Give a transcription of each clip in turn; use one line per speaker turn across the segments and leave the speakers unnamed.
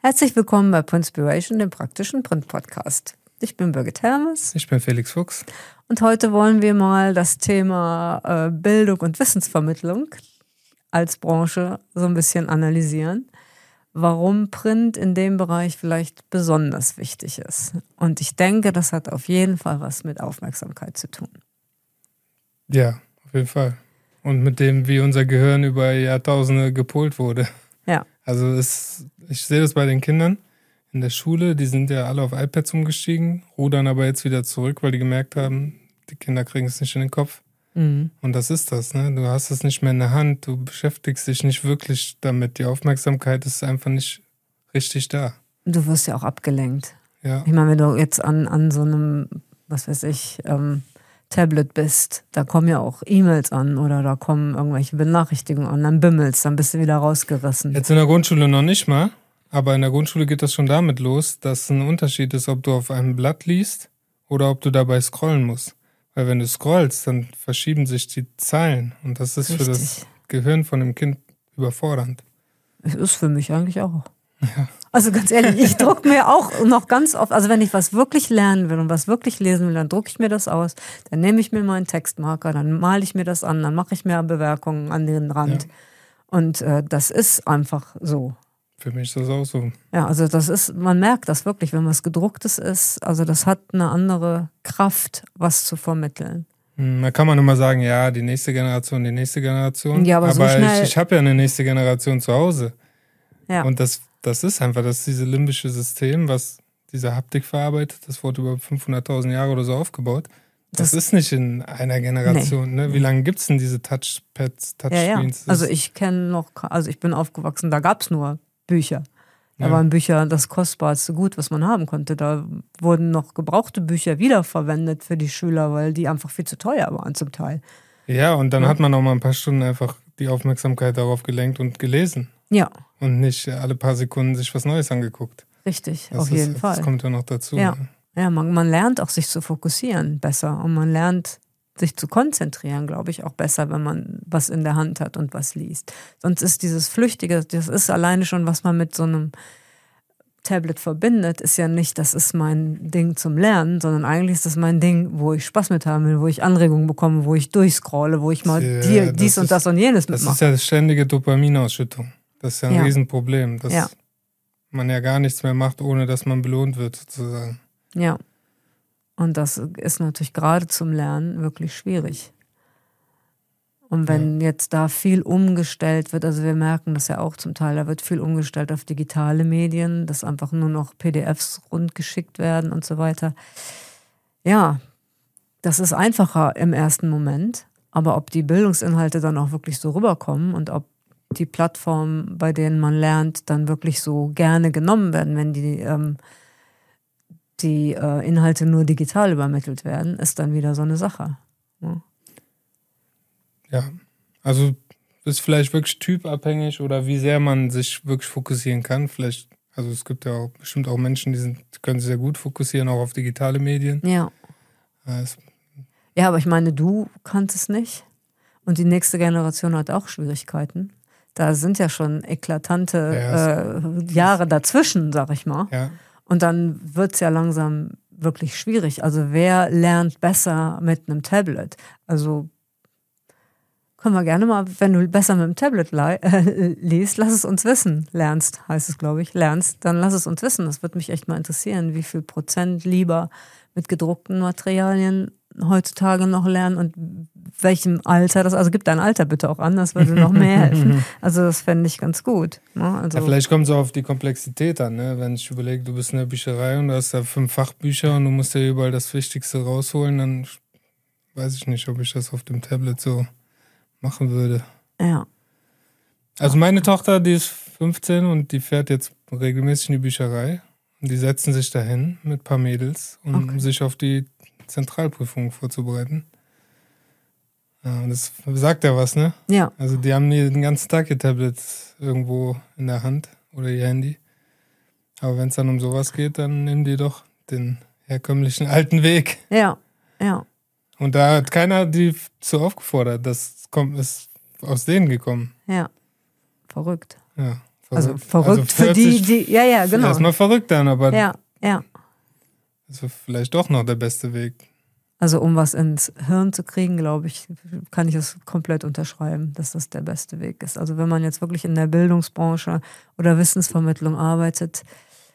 Herzlich willkommen bei Printspiration, dem praktischen Print-Podcast. Ich bin Birgit Hermes.
Ich bin Felix Fuchs.
Und heute wollen wir mal das Thema Bildung und Wissensvermittlung als Branche so ein bisschen analysieren. Warum Print in dem Bereich vielleicht besonders wichtig ist. Und ich denke, das hat auf jeden Fall was mit Aufmerksamkeit zu tun.
Ja, auf jeden Fall. Und mit dem, wie unser Gehirn über Jahrtausende gepolt wurde.
Ja.
Also ich sehe das bei den Kindern in der Schule, die sind ja alle auf iPads umgestiegen, rudern aber jetzt wieder zurück, weil die gemerkt haben, die Kinder kriegen es nicht in den Kopf. Mhm. Und das ist das, ne? Du hast es nicht mehr in der Hand, du beschäftigst dich nicht wirklich damit. Die Aufmerksamkeit ist einfach nicht richtig da.
Du wirst ja auch abgelenkt.
Ja.
Ich meine, wenn du jetzt an so einem, was weiß ich, Tablet bist, da kommen ja auch E-Mails an oder da kommen irgendwelche Benachrichtigungen an, dann bimmelst, dann bist du wieder rausgerissen.
Jetzt in der Grundschule noch nicht mal, aber in der Grundschule geht das schon damit los, dass ein Unterschied ist, ob du auf einem Blatt liest oder ob du dabei scrollen musst. Weil wenn du scrollst, dann verschieben sich die Zeilen und das ist Richtig. Für das Gehirn von dem Kind überfordernd.
Es ist für mich eigentlich auch. Ja. Also ganz ehrlich, ich drucke mir auch noch ganz oft, also wenn ich was wirklich lernen will und was wirklich lesen will, dann drucke ich mir das aus, dann nehme ich mir meinen Textmarker, dann male ich mir das an, dann mache ich mir Bemerkungen an den Rand. Ja. Und das ist einfach so.
Für mich ist das auch so.
Ja, also das ist, man merkt das wirklich, wenn was gedrucktes ist, also das hat eine andere Kraft, was zu vermitteln.
Da kann man immer sagen, ja, die nächste Generation.
Ja, aber so schnell.
Ich habe ja eine nächste Generation zu Hause.
Ja.
Und das ist einfach, das ist dieses limbische System, was diese Haptik verarbeitet. Das wurde über 500.000 Jahre oder so aufgebaut. Das ist nicht in einer Generation. Nee. Ne? Wie lange gibt es denn diese Touchpads, Touchscreens?
Ja. Also ich bin aufgewachsen, da gab es nur Bücher. Da waren Bücher das kostbarste Gut, was man haben konnte. Da wurden noch gebrauchte Bücher wiederverwendet für die Schüler, weil die einfach viel zu teuer waren zum Teil.
Ja, und dann hat man auch mal ein paar Stunden einfach die Aufmerksamkeit darauf gelenkt und gelesen.
Ja.
Und nicht alle paar Sekunden sich was Neues angeguckt.
Richtig, auf jeden Fall.
Das kommt ja noch dazu.
Ja,
ne?
ja, man lernt auch sich zu fokussieren besser und man lernt sich zu konzentrieren, glaube ich, auch besser, wenn man was in der Hand hat und was liest. Sonst ist dieses Flüchtige, das ist alleine schon, was man mit so einem Tablet verbindet, ist ja nicht, das ist mein Ding zum Lernen, sondern eigentlich ist das mein Ding, wo ich Spaß mit haben will, wo ich Anregungen bekomme, wo ich durchscrolle, wo ich mal dies und das und jenes mitmache.
Das ist ja ständige Dopaminausschüttung. Das ist ja ein Riesenproblem, dass man ja gar nichts mehr macht, ohne dass man belohnt wird, sozusagen.
Ja. Und das ist natürlich gerade zum Lernen wirklich schwierig. Und wenn jetzt da viel umgestellt wird, also wir merken das ja auch zum Teil, da wird viel umgestellt auf digitale Medien, dass einfach nur noch PDFs rundgeschickt werden und so weiter. Ja, das ist einfacher im ersten Moment, aber ob die Bildungsinhalte dann auch wirklich so rüberkommen und ob die Plattformen, bei denen man lernt, dann wirklich so gerne genommen werden, wenn die Inhalte nur digital übermittelt werden, ist dann wieder so eine Sache.
Ja, also ist vielleicht wirklich typabhängig oder wie sehr man sich wirklich fokussieren kann. Vielleicht, also es gibt ja auch bestimmt auch Menschen, die können sich sehr gut fokussieren, auch auf digitale Medien.
Ja. Ja, aber ich meine, du kannst es nicht und die nächste Generation hat auch Schwierigkeiten. Da sind ja schon eklatante Jahre dazwischen, sag ich mal.
Ja.
Und dann wird es ja langsam wirklich schwierig. Also wer lernt besser mit einem Tablet? Also können wir gerne mal, wenn du besser mit dem Tablet liest, lass es uns wissen. Lernst, heißt es, glaube ich. Lernst, dann lass es uns wissen. Das würde mich echt mal interessieren, wie viel Prozent lieber mit gedruckten Materialien heutzutage noch lernen und welchem Alter das, also gib dein Alter bitte auch an, das würde noch mehr helfen. Also das fände ich ganz gut. Ne? Also
vielleicht kommt es auch auf die Komplexität an, ne? Wenn ich überlege, du bist in der Bücherei und du hast da 5 Fachbücher und du musst ja überall das Wichtigste rausholen, dann weiß ich nicht, ob ich das auf dem Tablet so machen würde.
Ja.
Also meine Tochter, die ist 15 und die fährt jetzt regelmäßig in die Bücherei und die setzen sich dahin mit ein paar Mädels, um sich auf die Zentralprüfung vorzubereiten. Ja, und das sagt ja was, ne?
Ja.
Also die haben den ganzen Tag ihr Tablet irgendwo in der Hand oder ihr Handy. Aber wenn es dann um sowas geht, dann nehmen die doch den herkömmlichen alten Weg.
Ja, ja.
Und da hat keiner die zu aufgefordert. Das ist aus denen gekommen.
Ja, verrückt.
Ja,
Also verrückt für die, ja, genau.
Erstmal verrückt dann, aber
ja.
Also vielleicht doch noch der beste Weg.
Also um was ins Hirn zu kriegen, glaube ich, kann ich es komplett unterschreiben, dass das der beste Weg ist. Also wenn man jetzt wirklich in der Bildungsbranche oder Wissensvermittlung arbeitet,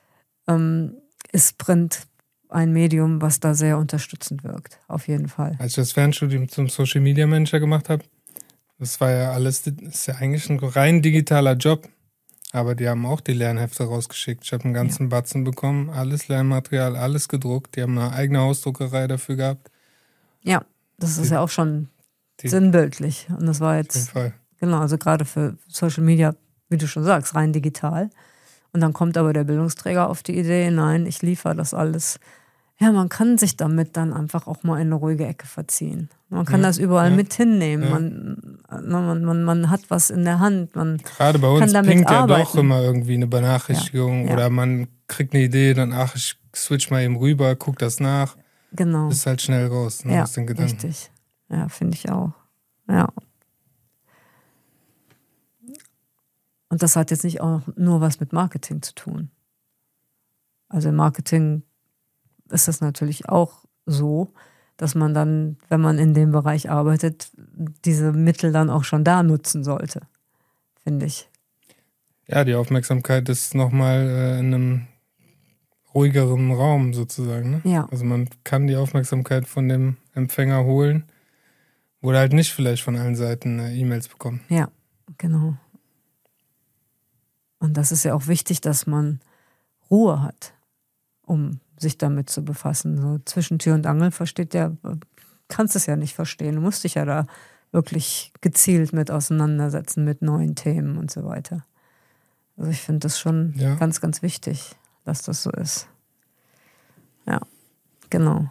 ist Print ein Medium, was da sehr unterstützend wirkt, auf jeden Fall.
Als ich das Fernstudium zum Social Media Manager gemacht habe, das war ja alles, das ist ja eigentlich ein rein digitaler Job. Aber die haben auch die Lernhefte rausgeschickt. Ich habe einen ganzen Batzen bekommen, alles Lernmaterial, alles gedruckt. Die haben eine eigene Ausdruckerei dafür gehabt.
Ja, das ist ja auch schon sinnbildlich. Und das war jetzt,
auf jeden Fall.
Genau, also gerade für Social Media, wie du schon sagst, rein digital. Und dann kommt aber der Bildungsträger auf die Idee, nein, ich liefere das alles. Ja, man kann sich damit dann einfach auch mal in eine ruhige Ecke verziehen. Man kann das überall mit hinnehmen. Man hat was in der Hand.
Gerade bei uns plinkt ja doch immer irgendwie eine Benachrichtigung oder man kriegt eine Idee, dann ich switch mal eben rüber, guck das nach.
Genau.
Ist halt schnell raus aus den Gedanken.
Richtig. Ja, finde ich auch. Ja. Und das hat jetzt nicht auch nur was mit Marketing zu tun. Also im Marketing ist es natürlich auch so, dass man dann, wenn man in dem Bereich arbeitet, diese Mittel dann auch schon da nutzen sollte, finde ich.
Ja, die Aufmerksamkeit ist nochmal in einem ruhigeren Raum sozusagen. Ne?
Ja.
Also man kann die Aufmerksamkeit von dem Empfänger holen, wo er halt nicht vielleicht von allen Seiten E-Mails bekommt.
Ja, genau. Und das ist ja auch wichtig, dass man Ruhe hat, um sich damit zu befassen. So zwischen Tür und Angel kannst es ja nicht verstehen. Du musst dich ja da wirklich gezielt mit auseinandersetzen, mit neuen Themen und so weiter. Also ich finde das schon ganz, ganz wichtig, dass das so ist. Ja, genau.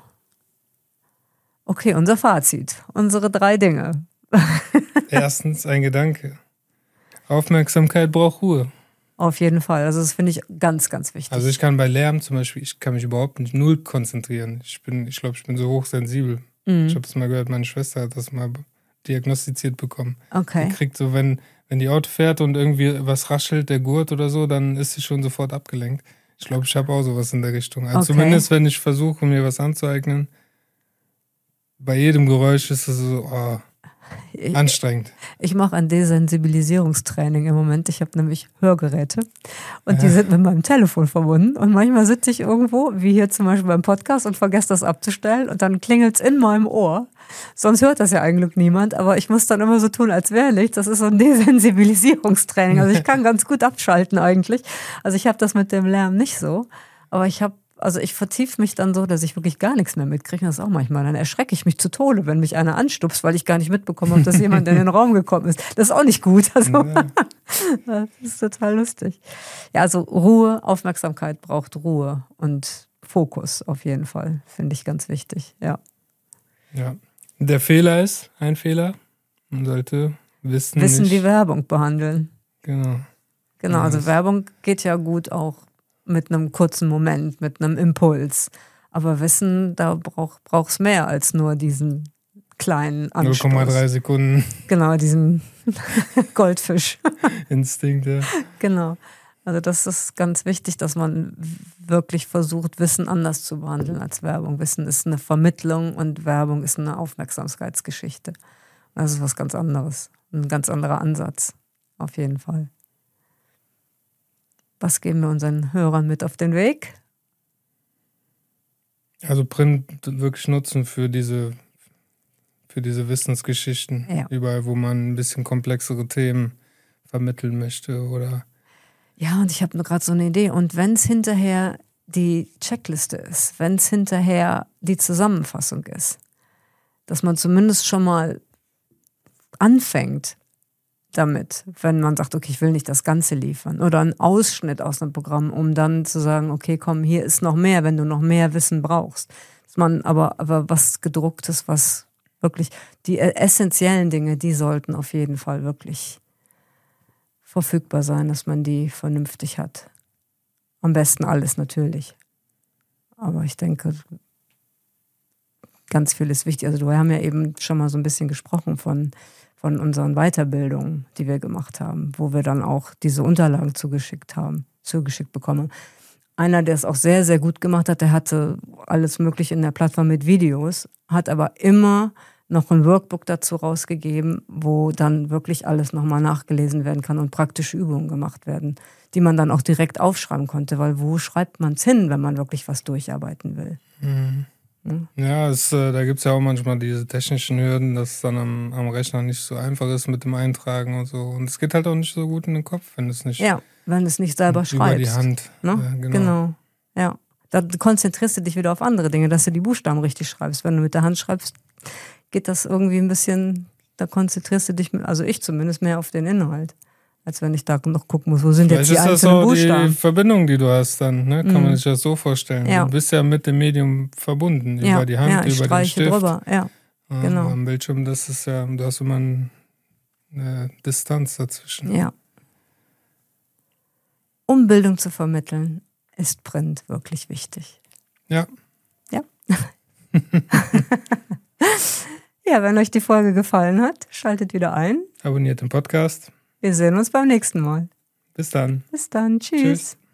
Okay, unser Fazit. Unsere 3 Dinge.
Erstens ein Gedanke. Aufmerksamkeit braucht Ruhe.
Auf jeden Fall. Also das finde ich ganz, ganz wichtig.
Also ich kann bei Lärm zum Beispiel, ich kann mich überhaupt nicht null konzentrieren. Ich glaube, ich bin so hochsensibel. Ich habe das mal gehört, meine Schwester hat das mal diagnostiziert bekommen.
Okay.
Die kriegt so, wenn die Auto fährt und irgendwie was raschelt, der Gurt oder so, dann ist sie schon sofort abgelenkt. Ich glaube, ich habe auch sowas in der Richtung. Also zumindest, wenn ich versuche, mir was anzueignen, bei jedem Geräusch ist es so, anstrengend.
Ich mache ein Desensibilisierungstraining im Moment. Ich habe nämlich Hörgeräte und die sind mit meinem Telefon verbunden. Und manchmal sitze ich irgendwo, wie hier zum Beispiel beim Podcast, und vergesse das abzustellen und dann klingelt es in meinem Ohr. Sonst hört das ja eigentlich niemand, aber ich muss dann immer so tun, als wäre nichts. Das ist so ein Desensibilisierungstraining. Also ich kann ganz gut abschalten eigentlich. Also ich habe das mit dem Lärm nicht so, aber ich vertiefe mich dann so, dass ich wirklich gar nichts mehr mitkriege. Das ist auch manchmal. Dann erschrecke ich mich zu Tode, wenn mich einer anstupst, weil ich gar nicht mitbekommen habe, dass jemand in den Raum gekommen ist. Das ist auch nicht gut. Also, das ist total lustig. Ja, also Ruhe, Aufmerksamkeit braucht Ruhe und Fokus auf jeden Fall. Finde ich ganz wichtig, ja.
Ja. Der Fehler ist, ein Fehler, man sollte Wissen
wie Werbung behandeln.
Genau.
Genau, also Werbung geht ja gut auch mit einem kurzen Moment, mit einem Impuls. Aber Wissen, da brauchst mehr als nur diesen kleinen Anstoß.
0,3 Sekunden.
Genau, diesen Goldfisch.
Instinkt, ja.
Genau. Also das ist ganz wichtig, dass man wirklich versucht, Wissen anders zu behandeln als Werbung. Wissen ist eine Vermittlung und Werbung ist eine Aufmerksamkeitsgeschichte. Das ist was ganz anderes. Ein ganz anderer Ansatz. Auf jeden Fall. Was geben wir unseren Hörern mit auf den Weg?
Also Print wirklich nutzen für diese Wissensgeschichten. Ja. Überall, wo man ein bisschen komplexere Themen vermitteln möchte oder.
Ja, und ich habe gerade so eine Idee. Und wenn es hinterher die Checkliste ist, wenn es hinterher die Zusammenfassung ist, dass man zumindest schon mal anfängt damit, wenn man sagt, okay, ich will nicht das Ganze liefern oder einen Ausschnitt aus einem Programm, um dann zu sagen, okay, komm, hier ist noch mehr, wenn du noch mehr Wissen brauchst. Dass man aber was Gedrucktes, was wirklich, die essentiellen Dinge, die sollten auf jeden Fall wirklich verfügbar sein, dass man die vernünftig hat. Am besten alles natürlich. Aber ich denke, ganz viel ist wichtig. Also wir haben ja eben schon mal so ein bisschen gesprochen von von unseren Weiterbildungen, die wir gemacht haben, wo wir dann auch diese Unterlagen zugeschickt bekommen. Einer, der es auch sehr, sehr gut gemacht hat, der hatte alles Mögliche in der Plattform mit Videos, hat aber immer noch ein Workbook dazu rausgegeben, wo dann wirklich alles nochmal nachgelesen werden kann und praktische Übungen gemacht werden, die man dann auch direkt aufschreiben konnte, weil wo schreibt man es hin, wenn man wirklich was durcharbeiten will?
Ja, da gibt es ja auch manchmal diese technischen Hürden, dass es dann am Rechner nicht so einfach ist mit dem Eintragen und so. Und es geht halt auch nicht so gut in den Kopf, wenn es nicht...
Ja, wenn du es nicht selber schreibst.
Über die Hand.
Ne?
Ja,
genau. Ja. Da konzentrierst du dich wieder auf andere Dinge, dass du die Buchstaben richtig schreibst. Wenn du mit der Hand schreibst, geht das irgendwie ein bisschen, da konzentrierst du dich, also ich zumindest, mehr auf den Inhalt, als wenn ich da noch gucken muss, wo sind jetzt die einzelnen Buchstaben.
Vielleicht ist das auch die Verbindung, die du hast dann, ne? Kann man sich das so vorstellen.
Ja.
Du bist ja mit dem Medium verbunden, über die Hand, über den Stift.
Drüber. Ja, genau.
Am Bildschirm, das ist ja, du hast immer eine Distanz dazwischen.
Ja. Um Bildung zu vermitteln, ist Print wirklich wichtig.
Ja.
Ja. Ja, wenn euch die Folge gefallen hat, schaltet wieder ein.
Abonniert den Podcast.
Wir sehen uns beim nächsten Mal.
Bis dann.
Bis dann. Tschüss.